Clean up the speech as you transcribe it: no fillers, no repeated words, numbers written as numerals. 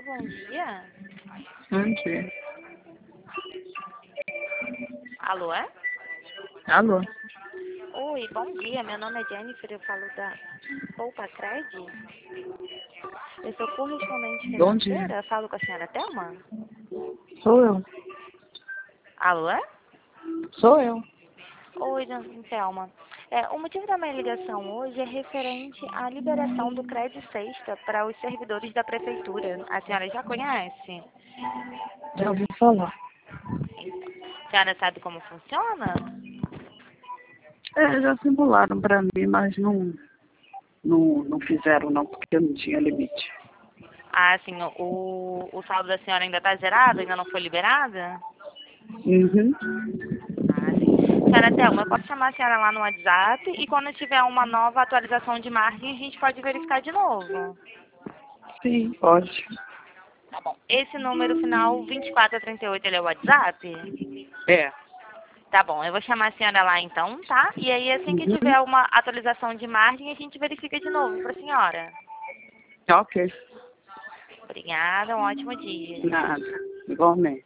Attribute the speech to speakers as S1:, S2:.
S1: bom dia.
S2: Bom dia.
S1: Alô, é?
S2: Alô?
S1: Oi, bom dia. Meu nome é Jennifer, eu falo da Poupa Cred. Eu sou correspondente
S2: Bom dia.
S1: financeira, falo com a senhora Thelma.
S2: Sou eu.
S1: Alô, é?
S2: Sou eu.
S1: Oi, Thelma. O motivo da minha ligação hoje é referente à liberação do Crédito Sexta para os servidores da prefeitura. A senhora já conhece?
S2: Já ouvi falar.
S1: A senhora sabe como funciona?
S2: Já simularam pra mim, mas não fizeram não, porque não tinha limite.
S1: Ah, sim, o saldo da senhora ainda está zerado? Ainda não foi liberada?
S2: Uhum.
S1: Ah, sim. Senhora Thelma, eu posso chamar a senhora lá no WhatsApp e quando tiver uma nova atualização de margem, a gente pode verificar de novo.
S2: Sim, pode.
S1: Tá bom. Esse número final 2438, ele é o WhatsApp?
S2: É.
S1: Tá bom, eu vou chamar a senhora lá então, tá? E aí assim que
S2: Uhum.
S1: tiver uma atualização de margem, a gente verifica de novo para a senhora.
S2: Ok.
S1: Obrigada, um ótimo dia.
S2: Nada. Igualmente.